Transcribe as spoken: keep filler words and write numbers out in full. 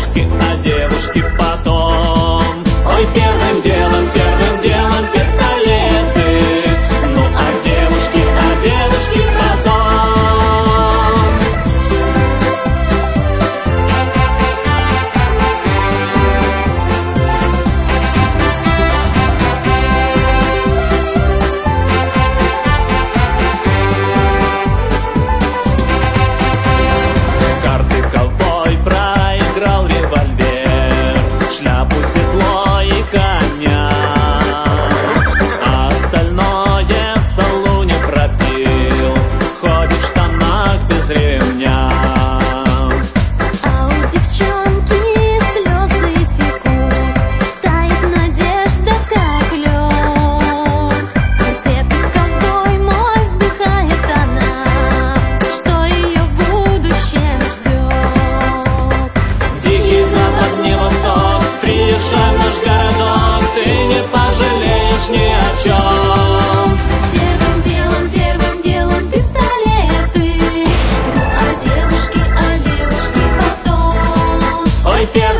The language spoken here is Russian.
девушки, а девушки потом. Ой, первым делом, первым делом пистолеты, ну а девушки, а девушки потом. Карты ковбой проиграл револьвер, шляпу, седло и коня, а остальное в салоне пропил, ходит в штанах без ремня. А у девчонки слезы текут, тает надежда, как лед. Где ты, ковбой мой, вздыхает она, что ее в будущем ждет. Дикий запад, не восток, приезжай в наш городок, ты не пожалеешь ни о чем. Первым делом, первым делом пистолеты, ну а девушки, а девушки потом. Ой, первым